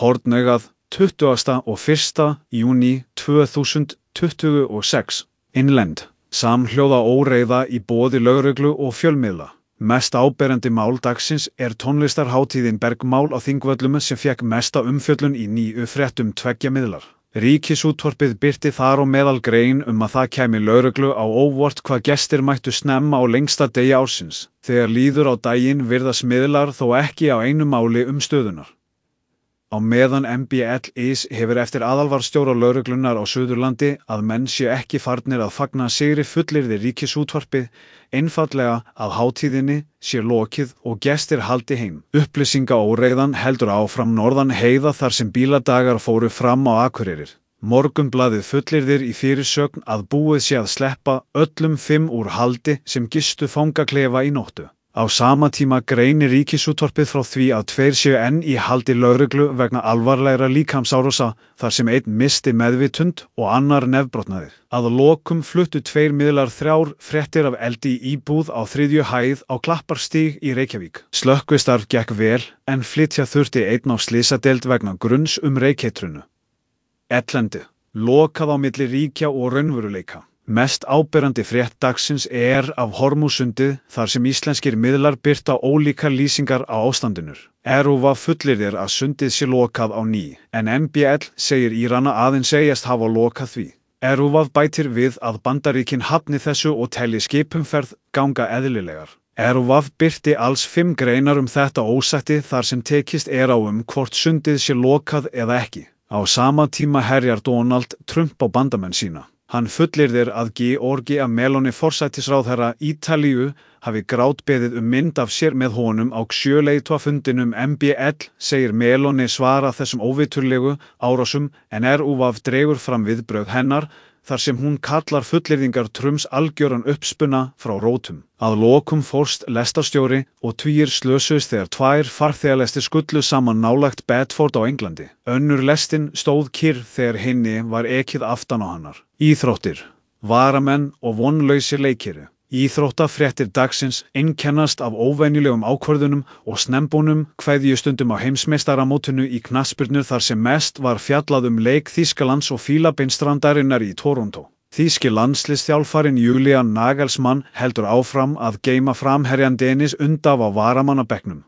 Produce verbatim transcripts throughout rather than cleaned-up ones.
Hornaugað, tuttugasta og fyrsta júní tvö þúsund tuttugu og sex. Innlend. Samhljóða óreiða í boði lögreglu og fjölmiðla. Mest áberandi mál dagsins er tónlistarhátíðin Bergmál á Þingvöllum sem fékk mesta umfjöllun í nýju fréttum tveggja miðlar. Ríkisútvarpið birti þar á meðal grein um að það kæmi lögreglu á óvart hvað gestir mættu snemma á lengsta degi ársins. Þegar líður á daginn virðast miðlar þó ekki á einu máli um stöðunar. Á meðan M B L is hefur eftir aðalvarðstjóra lögreglunar á Suðurlandi að menn séu ekki farnir að fagna sigri fullyrði Ríkisútvarpið, einfaldlega að hátíðinni sé lokið og gestir haldi heim. Upplýsingaóreiðan heldur áfram norðan heiða þar sem bíladagar fóru fram á Akureyrir. Morgunblaðið fullyrðir í fyrirsögn að búið sé að sleppa öllum fimm úr haldi sem gistu fangaklefa í nóttu. Á sama tíma greinir Ríkisútvarpið frá því að tveir séu enn í haldi lögreglu vegna alvarlegra líkamsárása þar sem einn missti meðvitund og annar nefbrotnaði. Að lokum fluttu tveir miðlar þrjár fréttir af eldi í íbúð á þriðju hæð á Klapparstíg í Reykjavík. Slökkvistarf gekk vel en flytja þurfti einn á slysadeild vegna gruns um reykeitrunu. Ellendi. Lokað á milli ríkja og raunveruleika. Mest áberandi frétt dagsins er af Hormúsundið þar sem íslenskir miðlar birta ólíkar lýsingar á ástandinu. RÚV fullyrðir að sundið sé lokað á ný, en M B L segir Írana aðeins segjast hafa lokað því. RÚV bætir við að Bandaríkin hafni þessu og telji skipumferð ganga eðlilegar. RÚV birti alls fimm greinar um þetta ósætti þar sem tekist er á um hvort sundið sé lokað eða ekki. Á sama tíma herjar Donald Trump á bandamenn sína. Hann fullyrðir að Giorgia Meloni forsætisráðherra Ítalíu hafi grátbeðið um mynd af sér með honum á sjöleiðtogafundinum M B L, segir Meloni svara þessum óviturlegu árásum en RÚV dregur fram viðbrögð hennar þar sem hún kallar fullyrðingar Trumps algjöran uppspuna frá rótum. Að lokum fórst lestarstjóri og tugir slösuðust þegar tvær farþegalestir skullu saman nálægt Bedford á Englandi. Önnur lestin stóð kyrr þegar hinni var ekið aftan á hennar. Íþróttir, varamenn og vonlausir leikir. Íþróttafréttir dagsins einkennast af óvenjulegum ákvörðunum og snembónum kveðjustundum á heimsmeistaramótinu í knattspyrnu þar sem mest var fjallað um leik Þýskalands og Fílabeinsstrandarinnar í Toronto. Þýski landsliðsþjálfarinn Julian Nagelsmann heldur áfram að geyma framherjan Dennis Undav á varamannabekknum.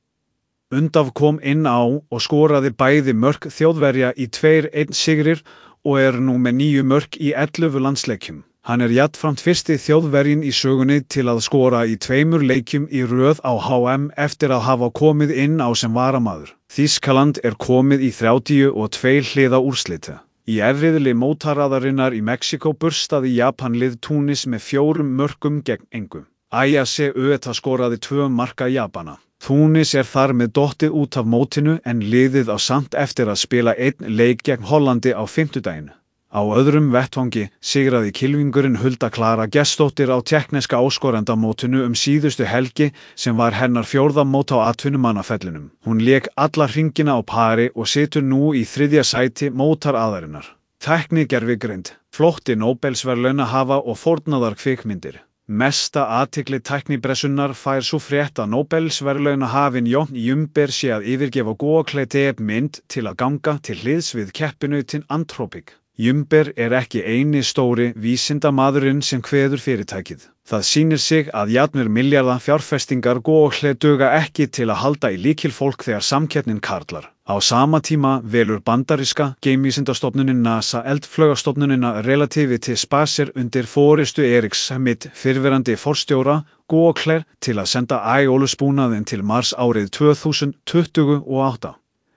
Undav kom inn á og skoraði bæði mörk Þjóðverja í tveir einn sigrir og er nú með níu mörk í ellefu landsleikjum. Hann er jafnframt fyrsti Þjóðverjinn í sögunni til að skora í tveimur leikjum í röð á H M eftir að hafa komið inn á sem varamaður. Þýskaland er komið í þrjátíu og tvö hliða úrslita. Í efriðli mótaraðarinnar í Mexíkó burstaði Japanlið Túnis með fjórum mörkum gegn engu. Ayase Ueta skoraði tvö marka Japana. Túnis er þar með dottið út af mótinu en liðið á samt eftir að spila einn leik gegn Hollandi á fimmtudaginn. Á öðrum vettvangi sigraði kylfingurinn Hulda Klara Gestsdóttir á tékkneska áskorendamótinu um síðustu helgi sem var hennar fjórða mót á atvinnumannafellinum. Hún lék alla hringina á pari og situr nú í þriðja sæti mótaraðarinnar. Tæknigervigreind, flótti Nóbelsverðlaunahafa og fórnaðar kvikmyndir. Mesta athygli tæknibressunnar fær sú frétt að Nóbelsverðlaunahafinn Jón Jumber sé að yfirgefa Google mynd til að ganga til hliðs við keppinautin Anthropic. Jumber er ekki eini stóri vísindamaðurinn sem kveður fyrirtækið. Það sýnir sig að jafnvel milljarða fjárfestingar Google duga ekki til að halda í lykilfólk þegar samkeppnin karlar. Á sama tíma velur bandaríska geimvísindastofnunin NASA eldflaugastofnunina Relativity Spacer undir forystu Eriks Schmidt fyrrverandi forstjóra Google til að senda Æoluspúnaðinn til Mars árið tvö þúsund tuttugu og átta.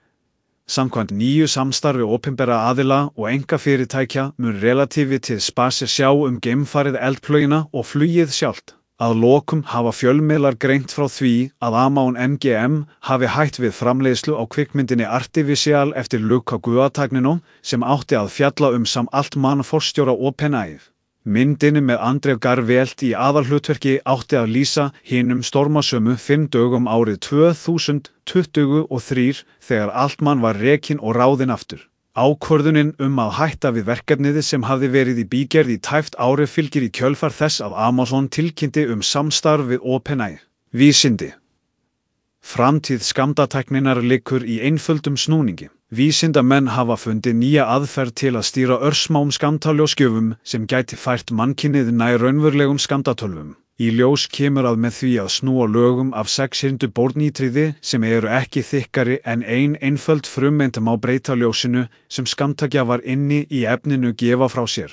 Samkvæmt nýju samstarfi opinberra aðila og einkafyrirtækja mun Relativity Spacer sjá um geimfarið eldflaugina og flugið sjálft. Að lokum hafa fjölmiðlar greint frá því að Amazon M G M hafi hætt við framleiðslu á kvikmyndinni Artificial eftir Luca Guadagnino sem átti að fjalla um Sam Altman forstjóra OpenAI. Myndinni með Andrew Garfield í aðalhlutverki átti að lýsa hinum stormasömu fimm dögum árið tvö þúsund tuttugu og þrjú þegar Altman var rekinn og ráðinn aftur. Ákvörðunin um að hætta við verkefnið sem hafði verið í bígerð í tæpt ári fylgir í kjölfar þess að Amazon tilkynnti um samstarf við OpenAI. Vísindi. Framtíð skammtatækninnar liggur í einföldum snúningi. Vísindamenn hafa fundið nýja aðferð til að stýra örsmám skammtaljósgjöfum sem gæti fært mannkynið nær raunverulegum skammtatölvum. Í ljós kemur að með því að snúa lögum af sex hyrndu bórnítriði sem eru ekki þykkari en ein einföld frumeind má breyta ljósinu sem skammtagjafar inni í efninu gefa frá sér.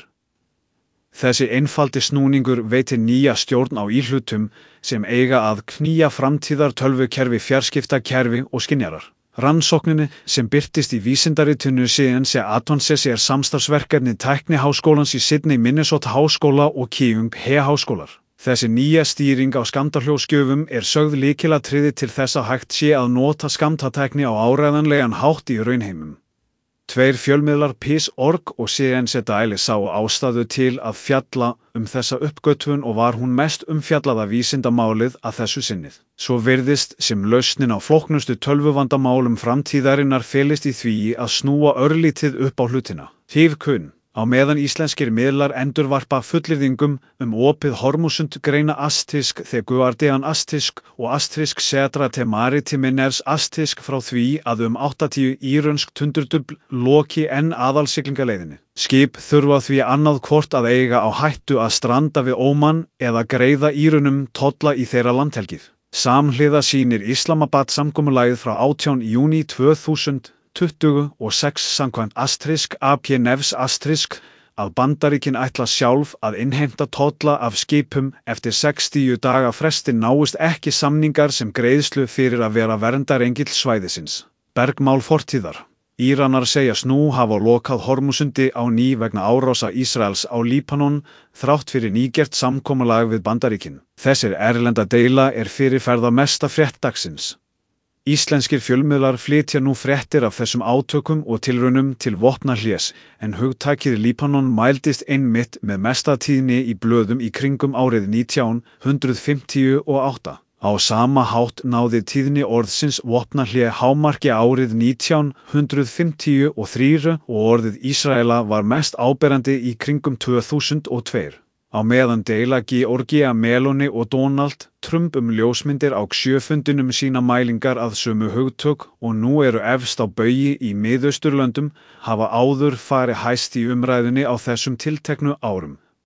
Þessi einfaldi snúningur veitir nýja stjórn á íhlutum sem eiga að knýja framtíðar tölvukerfi, fjarskiptakerfi og skynjarar. Rannsókninni sem birtist í vísindaritinu Science Advances er samstarfsverkefni Tækniháskólans í Sydney, Minnesota háskóla og Kyung-Hee háskólar. Þessi nýja stýring á skammtahljóðsgjöfum er sögð lykilatriði til þess að hægt sé að nota skammtatækni á áreiðanlegan hátt í raunheimum. Tveir fjölmiðlar P I S punkt org og Science Daily sáu ástæðu til að fjalla um þessa uppgötvun og var hún mest umfjallaða vísindamálið að þessu sinnið. Svo virðist sem lausnin á flóknustu tölvuvandamálum framtíðarinnar felist í því að snúa örlítið upp á hlutina. Tífkunn. Á meðan íslenskir miðlar endurvarpa fullyrðingum um opið Hormúsund greina asterisk The Guardian asterisk og asterisk Cetra te Maritimers asterisk frá því að um áttatíu írönsk tundurdufl loki enn aðalsiglingaleiðinni. Skip þurfa því annað hvort að eiga á hættu að stranda við Óman eða greiða Írunum tolla í þeirra landhelgið. Samhliða sýnir Islamabad samkomulagið frá átjánda júní tvö þúsund tuttugu og sex samkvæmt asterisk A P Nevs asterisk að Bandaríkin ætla sjálf að innheimta tolla af skipum eftir sextíu daga fresti náist ekki samningar sem greiðslu fyrir að vera verndarengill svæðisins. Bergmál fortíðar. Íranar segjast nú hafa lokað Hormúsundi á ný vegna árása Ísraels á Líbanon þrátt fyrir nýgert samkomulag við Bandaríkin. Þessir erlenda deila er fyrirferðamesta frétt dagsins. Íslenskir fjölmiðlar flytja nú fréttir af þessum átökum og tilraunum til vopnahlés, en hugtakið Líbanon mældist einmitt með mesta tíðni í blöðum í kringum árið nítján hundrað fimmtíu og átta. Á sama hátt náði tíðni orðsins vopnahlé hámarki árið nítján hundrað fimmtíu og þrjú og orðið Ísraela var mest áberandi í kringum tvö þúsund og tvö. Á meðan deila Georgia Meloni og Donald Trump um ljósmyndir á sjöfundinum sína mælingar að sömu hugtök og nú eru efst á baugi í Miðausturlöndum hafa áður farið hæst í umræðunni á þessum tilteknu árum.